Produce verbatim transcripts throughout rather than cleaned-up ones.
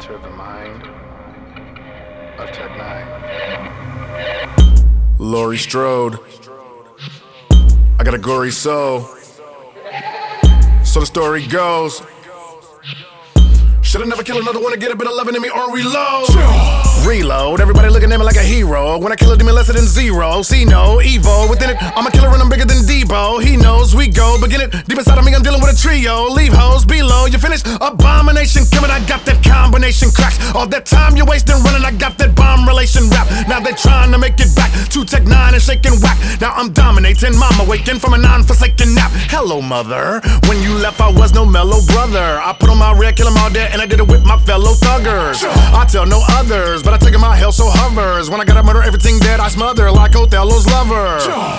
enter the mind of Tech Nine. Laurie Strode. I got a gory soul. So the story goes. Should've never killed another one to get a bit of loving in me or reload. Reload, everybody looking at me like a hero. When I kill a demon lesser than zero. See no Evo within it. I'm a killer and I'm bigger than Debo. He knows we go, begin it. Deep inside of me, I'm dealing with a trio. Leave hoes below, you finished. Abomination coming, I got that combination cracks. All that time you wasting running, I got that bomb relation rap. Now they trying to make it back to Tech Nine and shaking whack. Now I'm dominating, mama waking from a non-forsaken nap. Hello mother, when you left I was no mellow brother. I put on my red, kill 'em all dead, and I did it with my fellow thuggers. I tell no others, but I take 'em out hell so hovers. When I gotta murder everything dead, I smother like Othello's lover.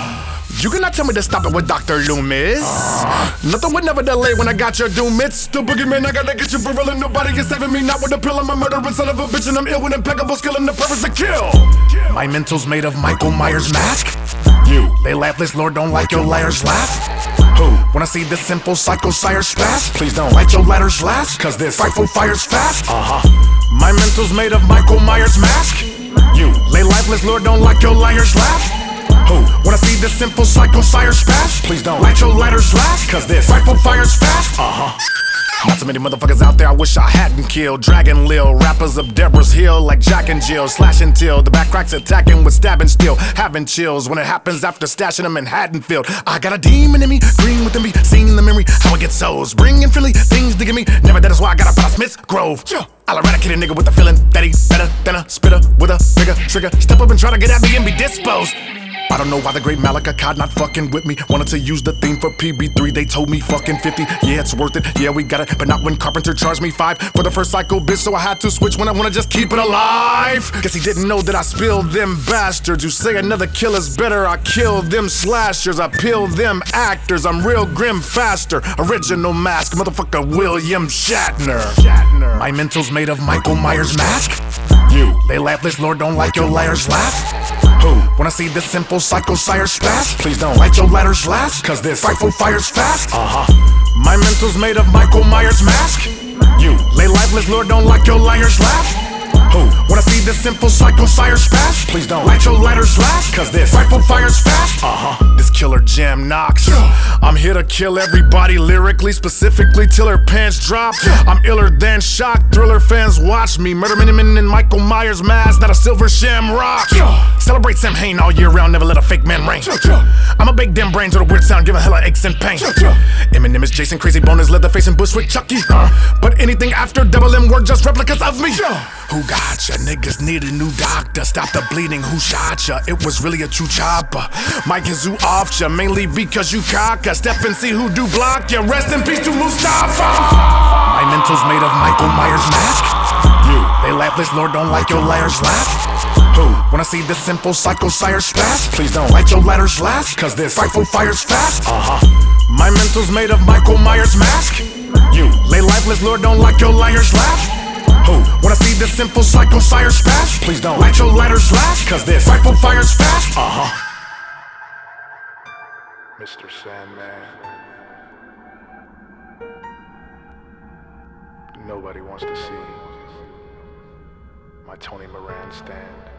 You cannot tell me to stop it with Doctor Loomis. Nothing would never delay when I got your doom. It's the boogeyman, I gotta get you for real, and nobody can save me. Not with a pill, I'm a murdering son of a bitch, and I'm ill with impeccable skill and the purpose to kill. My mental's made of Michael Myers mask. You, they laugh, this Lord don't like your liars laugh. Who? When I see this simple psycho sire fast, please don't light your ladders last, cause this frightful fire's fast. Uh-huh. My mental's made of Michael Myers mask. You, lay lifeless, Lord don't like your liars laugh. Who? When I see this simple psycho sire fast, please don't light your ladders last, cause this frightful fire's fast. Uh-huh. Not so many motherfuckers out there I wish I hadn't killed. Dragon Lil, rappers up Deborah's Hill like Jack and Jill. Slashing till the back cracks attacking with stabbing steel. Having chills when it happens after stashing them in Haddonfield. I got a demon in me, green within me, seeing the memory, how I get souls. Bringing friendly things to give me, never that is why I got a out of Smith's Grove. I'll eradicate a nigga with the feeling that he's better than a spitter with a bigger trigger. Step up and try to get at me and be disposed. I don't know why the great Malika Cod not fucking with me. Wanted to use the theme for P B three, they told me fucking fifty. Yeah, it's worth it, yeah, we got it. But not when Carpenter charged me five for the first psycho bitch, so I had to switch when I wanna just keep it alive. Guess he didn't know that I spilled them bastards who say another killer's better. I kill them slashers, I peel them actors. I'm real grim faster. Original mask, motherfucker William Shatner. Shatner. My mental's made of Michael Myers mask. You, they laugh, this Lord don't like your liars laugh. Who? When I see this simple psycho sire fast, please don't light your ladders last, cause this frightful fire's fast. Uh-huh. My mental's made of Michael Myers mask. You, lay lifeless, Lord don't like your liars laugh. Who? When I see this simple psycho sire fast, please don't light your ladders last, cause this frightful fire's fast. Uh-huh. This killer jam knocks. I'm here to kill everybody lyrically, specifically till her pants drop. I'm iller than shock. Thriller fans watch me murder Miniman in Michael Myers mask, not a silver shamrock. Celebrate Sam Hain all year round, never let a fake man reign. I'm a big damn brains with a weird sound, giving hella aches and pain. Eminem is Jason, crazy boners, Leatherface and Bushwick Chucky. But anything after double M were just replicas of me. Who got ya? Niggas need a new doctor. Stop the bleeding, who shot ya? It was really a true chopper. Mike and Zoo off ya, mainly because you cocker. Step and see who do block ya. Rest in peace to Mustafa. My mental's made of Michael Myers mask. You, they laugh, this Lord don't like your liars laugh. Who? When I see this simple psycho sires fast, please don't light your ladders last, cause this frightful fire's fast. Uh-huh. My mental's made of Michael Myers mask. You, lay lifeless, Lord don't like your liars laugh. Who? When I see this simple psycho sires fast, please don't light your ladders last, cause this frightful fire's fast. Uh-huh. Mister Sandman. Nobody wants to see my Tony Moran stand.